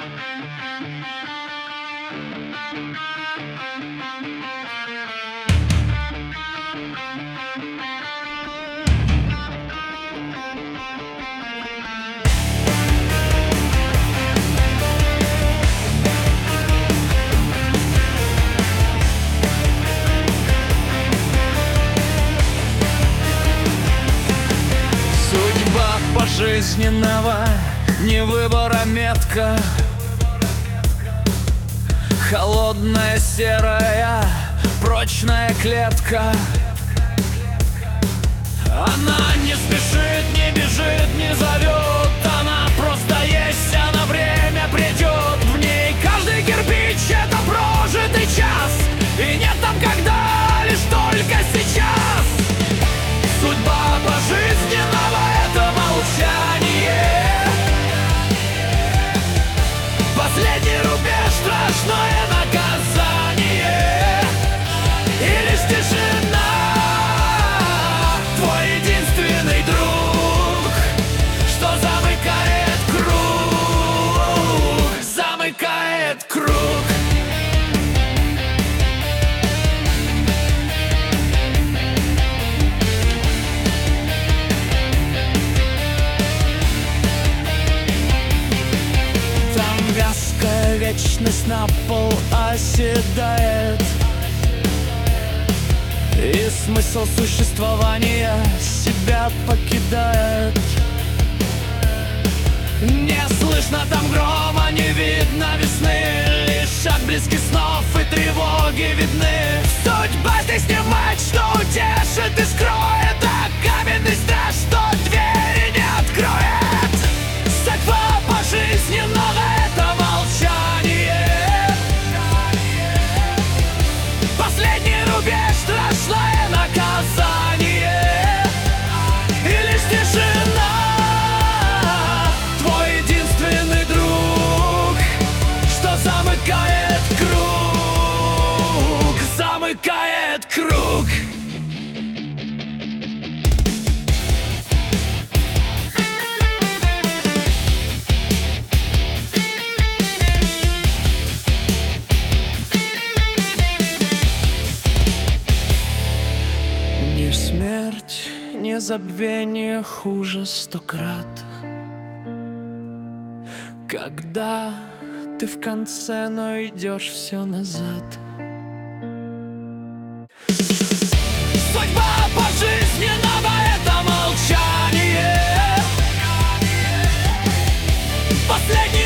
Пожизненного не выбора метка, холодная серая прочная клетка. Она не спешит, не бежит, не зовет, она просто есть, она время придет. В ней каждый кирпич — это прожитый час, и нет там когда, лишь только сейчас. Судьба пожизненного — это молчание, последний рубеж, страшное наказание, и лишь тишина — твой единственный друг, что замыкает круг, замыкает круг. Вечность на пол оседает, и смысл существования себя покидает. Не слышно там грома, не видно весны, лишь отблески снов и тревоги видны. Судьба здесь не мать, что утешит и скроет, а каменный страж, что двери не откроет. Судьба пожизненного — это молчание, последний рубеж, страшное наказание, и лишь тишина — твой единственный друг, что замыкает круг, замыкает круг. Ни смерть, ни забвение хуже 100 крат. Когда ты в конце, но идешь все назад. Судьба пожизненного — это молчание, последний